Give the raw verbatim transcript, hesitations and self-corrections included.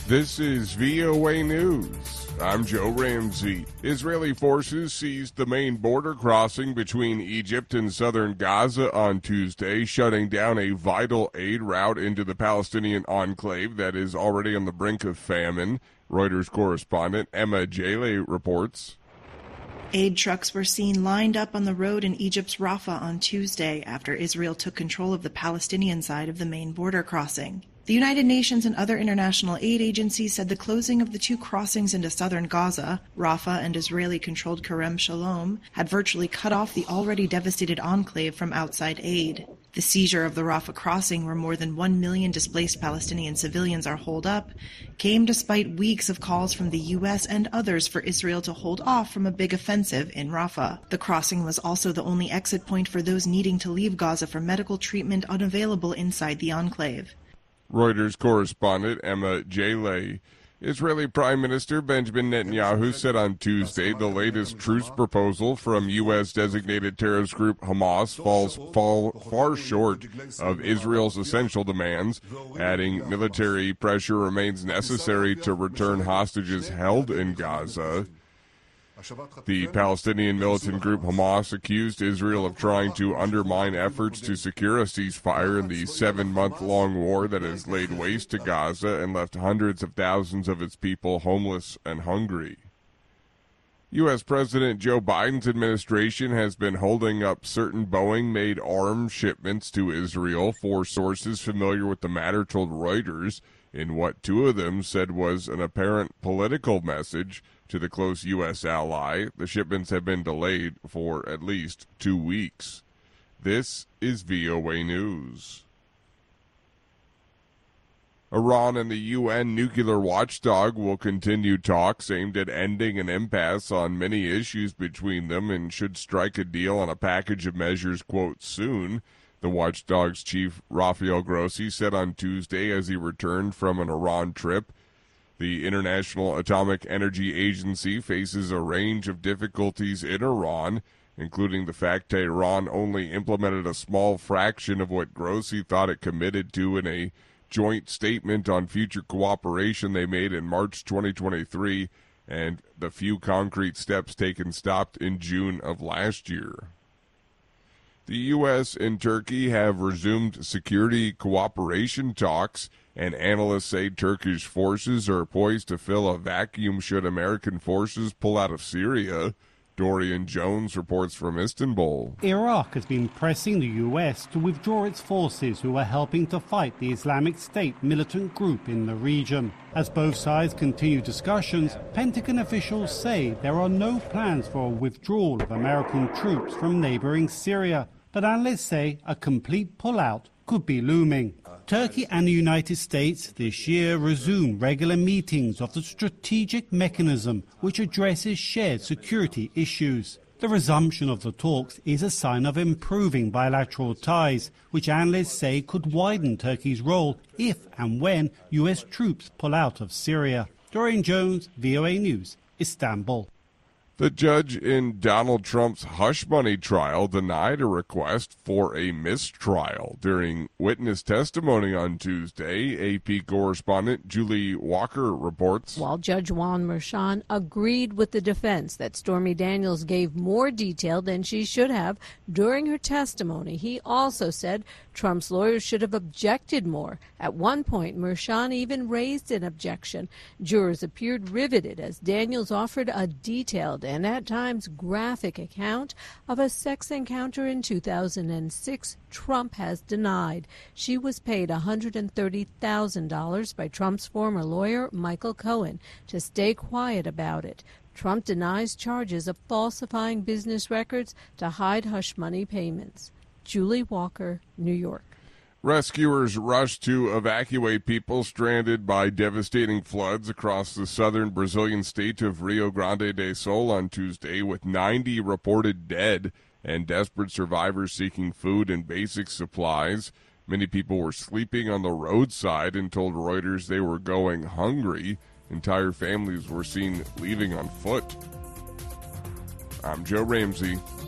This is V O A News. I'm Joe Ramsey. Israeli forces seized the main border crossing between Egypt and southern Gaza on Tuesday, shutting down a vital aid route into the Palestinian enclave that is already on the brink of famine. Reuters correspondent Emma Jaleh reports. Aid trucks were seen lined up on the road in Egypt's Rafah on Tuesday after Israel took control of the Palestinian side of the main border crossing. The United Nations and other international aid agencies said the closing of the two crossings into southern Gaza, Rafah and Israeli-controlled Kerem Shalom, had virtually cut off the already devastated enclave from outside aid. The seizure of the Rafah crossing, where more than one million displaced Palestinian civilians are holed up, came despite weeks of calls from the U S and others for Israel to hold off from a big offensive in Rafah. The crossing was also the only exit point for those needing to leave Gaza for medical treatment unavailable inside the enclave. Reuters correspondent Emma Jaleh. Israeli Prime Minister Benjamin Netanyahu said on Tuesday the latest truce proposal from U S-designated terrorist group Hamas falls fall far short of Israel's essential demands, adding military pressure remains necessary to return hostages held in Gaza. The Palestinian militant group Hamas accused Israel of trying to undermine efforts to secure a ceasefire in the seven-month-long war that has laid waste to Gaza and left hundreds of thousands of its people homeless and hungry. U S. President Joe Biden's administration has been holding up certain Boeing-made arms shipments to Israel. Four sources familiar with the matter told Reuters in what two of them said was an apparent political message to the close U S ally. The shipments have been delayed for at least two weeks. This is V O A News. Iran and the U N nuclear watchdog will continue talks aimed at ending an impasse on many issues between them and should strike a deal on a package of measures, quote, soon. The watchdog's chief, Rafael Grossi, said on Tuesday as he returned from an Iran trip. The International Atomic Energy Agency faces a range of difficulties in Iran, including the fact Tehran only implemented a small fraction of what Grossi thought it committed to in a joint statement on future cooperation they made in March twenty twenty-three, and the few concrete steps taken stopped in June of last year. The U S and Turkey have resumed security cooperation talks, and analysts say Turkish forces are poised to fill a vacuum should American forces pull out of Syria. Dorian Jones reports from Istanbul. Iraq has been pressing the U S to withdraw its forces who are helping to fight the Islamic State militant group in the region. As both sides continue discussions, Pentagon officials say there are no plans for a withdrawal of American troops from neighboring Syria, but analysts say a complete pullout could be looming. Turkey and the United States this year resume regular meetings of the strategic mechanism which addresses shared security issues. The resumption of the talks is a sign of improving bilateral ties, which analysts say could widen Turkey's role if and when U S troops pull out of Syria. Dorian Jones, V O A News, Istanbul. The judge in Donald Trump's hush money trial denied a request for a mistrial during witness testimony on Tuesday. A P correspondent Julie Walker reports. While Judge Juan Merchan agreed with the defense that Stormy Daniels gave more detail than she should have during her testimony, he also said Trump's lawyers should have objected more. At one point, Merchan even raised an objection. Jurors appeared riveted as Daniels offered a detailed and at times graphic account of a sex encounter in two thousand six Trump has denied. She was paid one hundred thirty thousand dollars by Trump's former lawyer, Michael Cohen, to stay quiet about it. Trump denies charges of falsifying business records to hide hush money payments. Julie Walker, New York. Rescuers rushed to evacuate people stranded by devastating floods across the southern Brazilian state of Rio Grande do Sul on Tuesday, with ninety reported dead and desperate survivors seeking food and basic supplies. Many people were sleeping on the roadside and told Reuters they were going hungry. Entire families were seen leaving on foot. I'm Joe Ramsey.